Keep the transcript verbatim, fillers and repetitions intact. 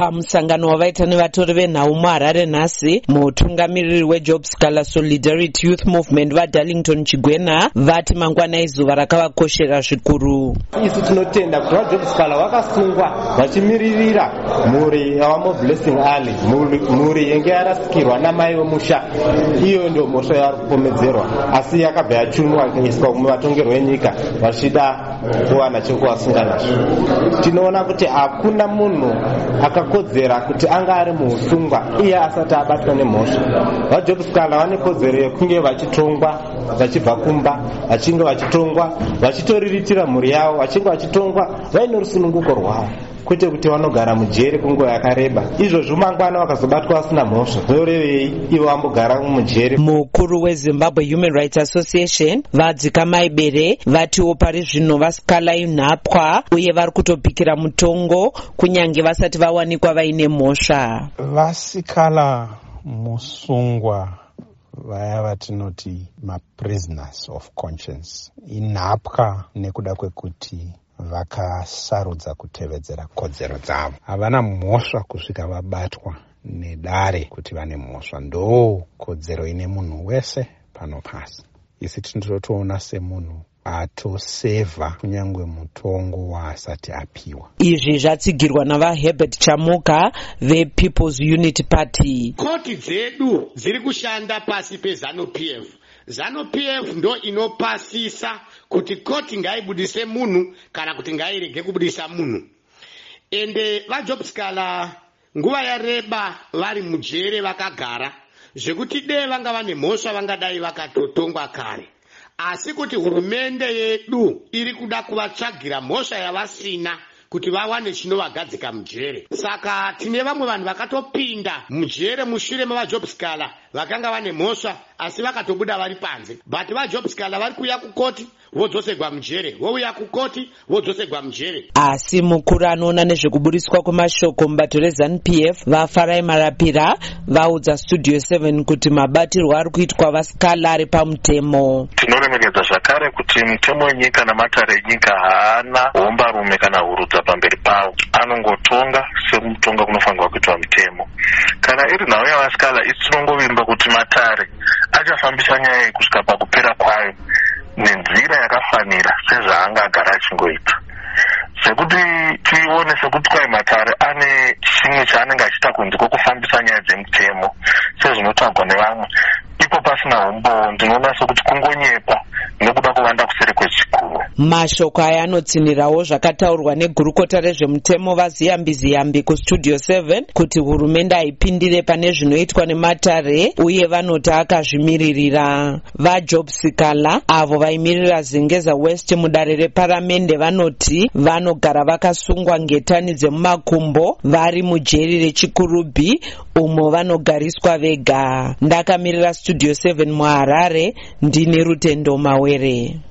Pamusangano wavaita nevatori venhau muHarare nhasi, mutungamiriri weJobs Kala Solidarity Youth Movement vaDarlington Chigwena vati mangwanai zuva rakavakoshera zvikuru. Isu tinotenda kuti vaJobs Kala vakasungwa vachimiririra mhuri yavamo Blessing Ali, mhuri yenge yarasikirwa namai vemusha. Iyo ndio mhosva yavari kupomedzerwa, asi yakabva yachunwa ikaiswa muvatongerwo enyika vachida kuwana chekuvasunga nazvo. Tinoona kuti hakuna munhu akakodzera kuti anga ari muusungwa iye asati abatwa nemhosva. VaJobs Kala vane kodzero yekunge vachitongwa vachibva kumba, vachinge vachitongwa vachitoriritira mhuri yavo, vachinge vachitongwa vaine rusununguko rwavo, kwete kuti vanogara mujere kwenguva yakareba. Izvozvo mangwana vakazobatwa vasina mhosva, zorevei ivo vambogara mujere. Mukuru weZimbabwe Human Rights Association vadzika maibere vatiwo pari zvino vasikala inhapwa uye vari kutopikira mutongo kunyange vasati vawanikwa vaine mhosva. Vasikala musungwa vaya vatinoti maprisoners of conscience inhapwa nekuda kwekuti vakasarudza kutevedzera kodzero dzavo. Havana mhosva kusvika vabatwa nedare kuti vane mhosva. Ndo kodzero ine munhu wese pano pasi. Isi tinotoona semunhu atosevha kunyangwe mutongo waasati apiwa. Izvi zvatsigirwa navaHerbert Chamuka vePeople's Unity Party. Koti dzedu dziri kushanda pasi peZanu-P F. ZANU-P F ndo inopasisa kuti koti ngaibudise munhu kana kuti ngairege kubudisa munhu. Ende vaJobs Kala nguva yareba vari mujere vakagara, zvekuti dei vanga vane mhosva vangadai vakatotongwa kare. Asi kuti hurumende yedu iri kuda kuvatsvagira mhosva yavasina kuti vawane chinovagadzika mujere. Saka tine vamwe vanhu vakatopinda mujere mushure mavaJobs Kala vakanga vane mhosva asi vakatobuda vari panze. But vaJobs Kala vari kuuya kukoti vodzosegwa mujere, vouya kukoti vodzosegwa mujere. Asi mukuru anoona nezvekubudiswa kwemashoko mubato reZanu-P F vaFarai Marapira vaudza Studio seven kuti mabatirwo ari kuitwa vasikala ari pamutemo. Tinoremekedza zvakare kuti mutemo wenyika namatare enyika haana hombarume kana hurudza pamberi pavo, anongotonga semutonga kunofanirwa kuitwa mutemo. Kana iri nhau yavasikala isi tinongovimba kuti matare achafambisa nyaya iyi kusvika pakupera kwayo nenzira yakafanira sezvaangagara achingoita. Sekuti tione sekuti kwai matare ane chimwe chaanenge achiita kunze kwokufambisa nyaya dzemutemo sezvinotagwa nevamwe, ipo pasina umbowo ndinoona sekuti kungonyepa nekuda kuvanda kuseri kwechikuru. Mashoko aya anotsinirawo zvakataurwa negurukota rezvemutemo vaZiyambi Ziyambi kuStudio seven kuti hurumende haipindire pane zvinoitwa nematare uye vanoti akazvimiririra. VaJobs Kala avo vaimirira Zengeza West mudare reparamende vanoti vanogara vakasungwa ngetani dzemumakumbo vari mujeri reChikurubi umo vanogariswa vega. Ndakamirira Studio seven muHarare, ndine Rutendo Mawere.